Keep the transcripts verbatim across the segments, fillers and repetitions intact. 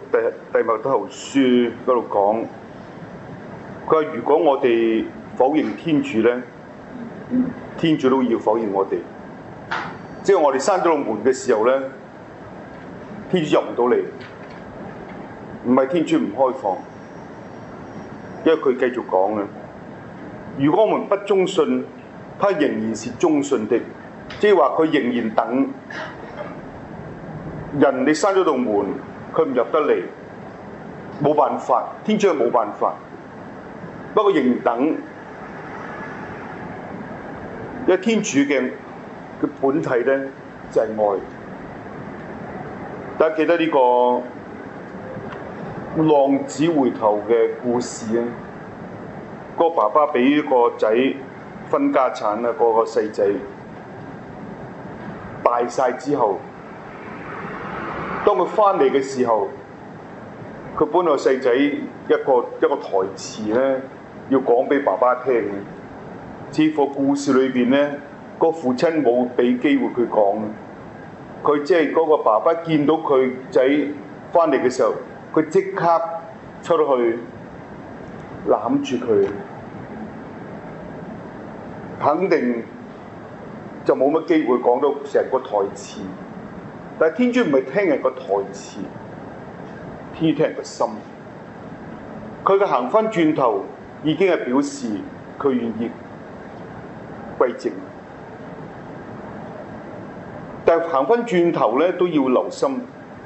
第提摩太後書嗰度講，佢話如果我哋否認天主咧，天主都要否認我哋。即係我哋閂咗道門嘅時候咧，天主入唔到嚟，唔係天主唔開放，因為佢繼續講嘅。如果我們不忠信，他仍然是忠信的，即係話佢仍然等人。你閂咗道門，佢唔入得嚟，冇辦法，天主係冇辦法。不過仍然等，因為天主嘅嘅本體咧就係愛。大家記得呢個浪子回頭嘅故事啊？個爸爸俾個仔分家產啊，個個細仔大晒之後，當佢翻嚟嘅時候，佢本來細仔一個一個台詞咧，要講俾爸爸聽嘅。似乎故事裏邊咧，個父親冇俾機會佢講，佢即係嗰個爸爸見到佢仔翻嚟嘅時候，佢即刻出去攬住佢，肯定就冇乜機會講到成個台詞。但係天主唔係聽人個台詞，天主聽人個心。佢嘅行翻轉頭已經係表示佢願意歸正。但係行翻轉頭咧都要留心，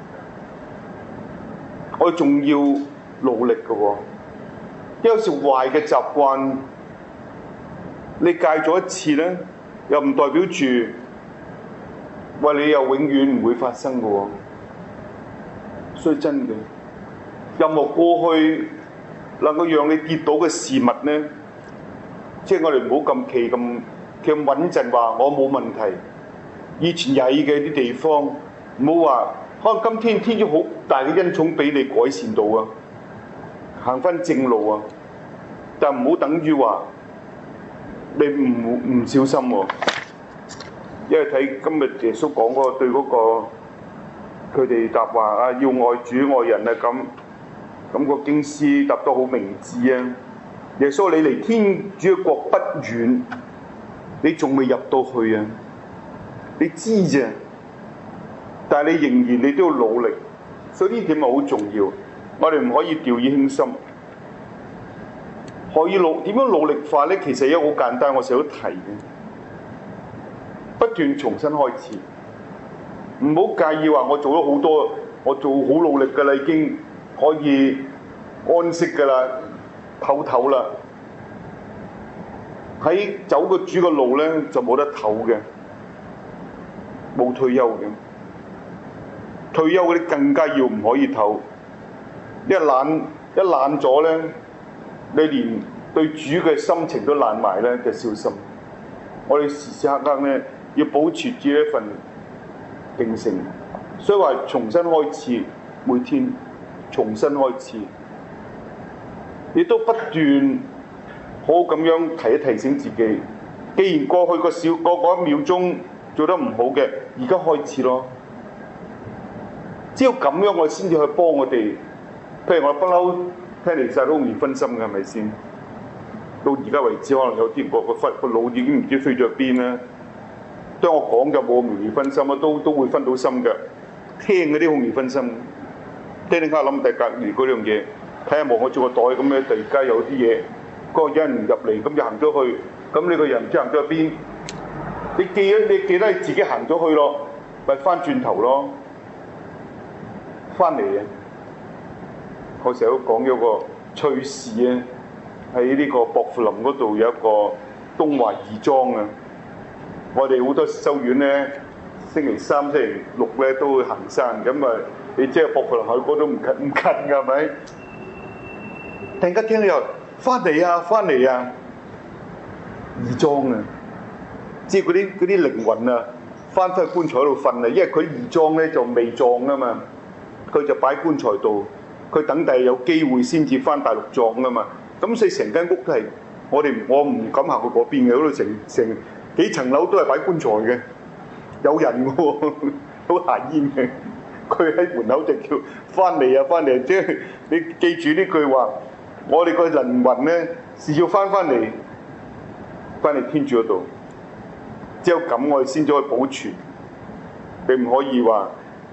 我哋仲要努力嘅喎。有時壞嘅習慣，你戒咗一次咧，又唔代表住話你又永遠唔會發生嘅喎。所以真嘅，任何過去能夠讓你跌倒嘅事物咧，即係我哋唔好咁企咁企咁穩陣話我冇問題。以前曳嘅啲地方，唔好話可能今天天主好大嘅恩寵俾你改善到啊，行翻正路啊，但唔好等於話你唔唔小心喎、啊。因為睇今日耶穌講嗰個對嗰、嗰個佢哋答話啊，要愛主愛人啊咁，咁、嗰個經師答得好明智啊。耶穌你離天主嘅國不遠，你仲未入到去啊？你知啫，但係你仍然你都要努力，所以呢點係好重要。我哋唔可以掉以輕心。可以努點樣努力法咧？其實一個好簡單，我成日都提嘅，不斷重新開始。唔好介意話我做咗好多，我做好努力㗎啦，已經可以安息㗎啦，唞唞啦。喺走個主嘅路咧，就冇得唞嘅。冇退休嘅，退休嗰啲更加要唔可以唞，一懶一懶咗咧，你連對主嘅心情都懶埋咧，就小心。我哋時時刻刻咧要保持住一份定性，所以話重新開始，每天重新開始，亦都不斷好好咁樣提一提醒自己。既然過去個小個嗰一秒鐘做得唔好嘅，而家開始咯。只要咁樣，我先至去幫我哋。譬如我不嬲聽嚟晒都容易分心嘅，係咪先？到而家為止，可能有啲人個個忽個腦已經唔知飛咗邊啦。當我講就冇咁容易分心啊，都都會分到心嘅。聽嗰啲好容易分心，聽聽下諗第隔離嗰樣嘢，睇下望我做個袋咁樣，突然間有啲嘢，嗰、那個人入嚟，咁就行咗去，咁你個人唔知行咗去邊？你記得你記得你自己行咗去咯，咪翻轉頭咯，翻嚟啊！我成日都講咗個趣事啊，喺呢個薄扶林嗰度有一個東華義莊啊。我哋好多修院咧，星期三、星期六咧都會行山，咁啊，你即係薄扶林去嗰度唔近唔近㗎，係咪？突然間聽到又翻嚟啊，翻嚟啊，義莊啊！即係嗰啲嗰啲靈魂啊，翻返去棺材度瞓啊，因為佢義莊咧就未葬啊嘛，佢就擺棺材度，佢等第日有機會先至翻大陸葬啊嘛。咁所以成間屋都係我哋，我唔敢行去嗰邊嘅，嗰度成成幾層樓都係擺棺材嘅，有人嘅喎，好嚇煙嘅。 佢喺門口就叫翻嚟啊，翻嚟！即係你記住呢句話，我哋個靈魂咧是要翻翻嚟，翻嚟天主嗰度。只有咁，我哋先至可以保存。你唔可以話，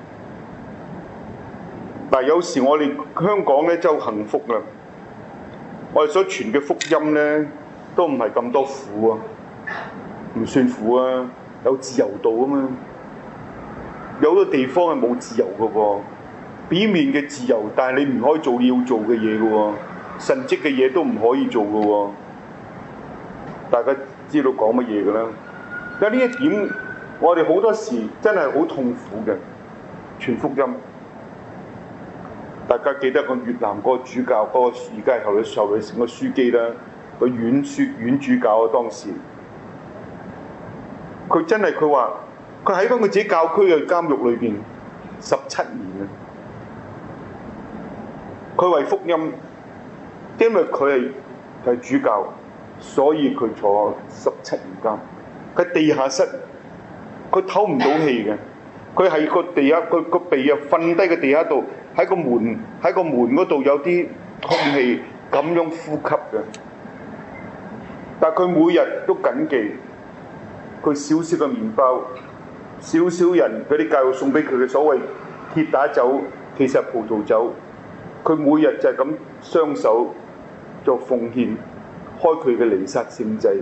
但係有時我哋香港咧真係好幸福啦。我哋所傳嘅福音咧，都唔係咁多苦啊，唔算苦啊，有自由度啊嘛。有好多地方係冇自由嘅喎，表面嘅自由，但係你唔可以做你要做嘅嘢嘅喎，神蹟嘅嘢都唔可以做嘅喎。大家知道講乜嘢嘅啦？有呢一點，我哋好多時真係好痛苦嘅傳福音。大家記得個越南嗰個主教，嗰、嗰個而家係後來受嚟成個書記啦，個院書院主教啊，當時佢真係佢話，佢喺翻佢自己教區嘅監獄裏邊十七年啊！佢為福音，因為佢係係主教，所以佢坐十七年監。佢地下室，佢透唔到氣嘅。佢係個地下，佢個鼻啊瞓低個地下度，喺個門喺個門嗰度有啲空氣咁樣呼吸嘅。但係佢每日都謹記，佢少少嘅麵包，少少人嗰啲教育送俾佢嘅所謂鐵打酒，其實係葡萄酒。佢每日就係咁雙手做奉獻，開佢嘅彌撒聖祭，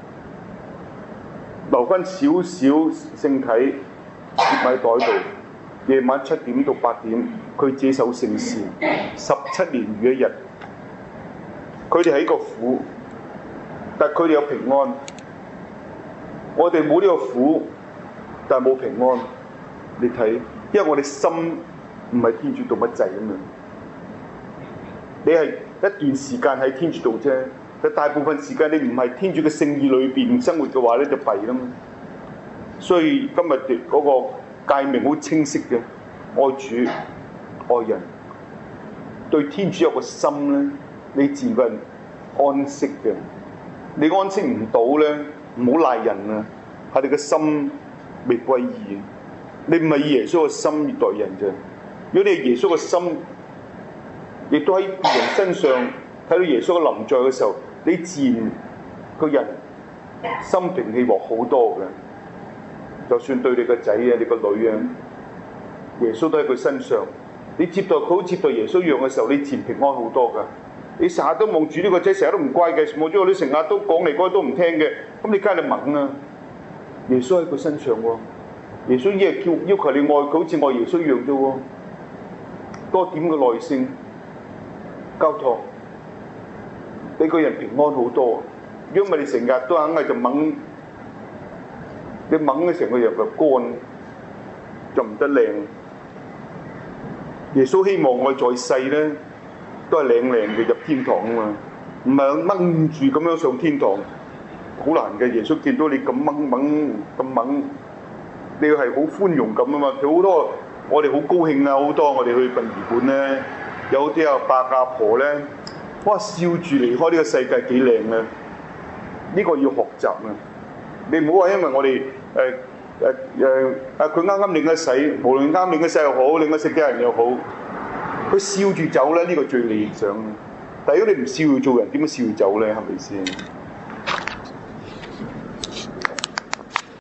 留翻少少聖體。貼喺袋度，夜晚七點到八點，佢自己守聖事，十七年如一日。佢哋係一個苦，但係佢哋有平安。我哋冇呢個苦，但係冇平安。你睇，因為我哋心唔係天主度乜滯咁樣。你係一段時間喺天主度啫，但大部分時間你唔係天主嘅聖意裏邊生活嘅話咧，就弊啦嘛。所以今日嗰個誡命好清晰嘅，愛主愛人，對天主有個心咧，你自然安息嘅。你安息唔到咧，唔好賴人啊，係你個心未歸依。你唔係以耶穌嘅心待人啫。如果你係耶穌嘅心，亦都喺人身上睇到耶穌嘅臨在嘅時候，你自然個人心平氣和好多嘅。就算對你個仔啊、你個女啊，耶穌都喺佢身上。你接待佢好接待耶穌一樣嘅時候，你自然平安好多噶。你成日都望住呢個仔，成日都唔乖嘅，望住我，你成日都講嚟講去都唔聽嘅，咁你梗係你猛啊！耶穌喺佢身上喎，耶穌依係叫要求你愛佢，好似愛耶穌一樣啫喎。多點嘅耐性交託，你個人平安好多。如果唔係你成日都硬係就猛。你掹嘅成個人就乾，就唔得靚。耶穌希望我在世咧，都係靚靚嘅入天堂啊嘛，唔係掹住咁樣上天堂，好難嘅。耶穌見到你咁掹掹咁掹，你要係好寬容咁啊嘛。佢好多我哋好高興啊，好多我哋去殯儀館咧，有啲阿伯阿婆咧，哇笑住離開呢個世界幾靚啊！呢個要學習啊！你唔好話，因為我哋誒誒誒啊，佢啱啱領咗洗，無論啱領咗洗又好，領咗聖體人又好，佢笑住走咧，呢個最理想。但係如果你唔笑住做人，點樣笑住走咧？係咪先？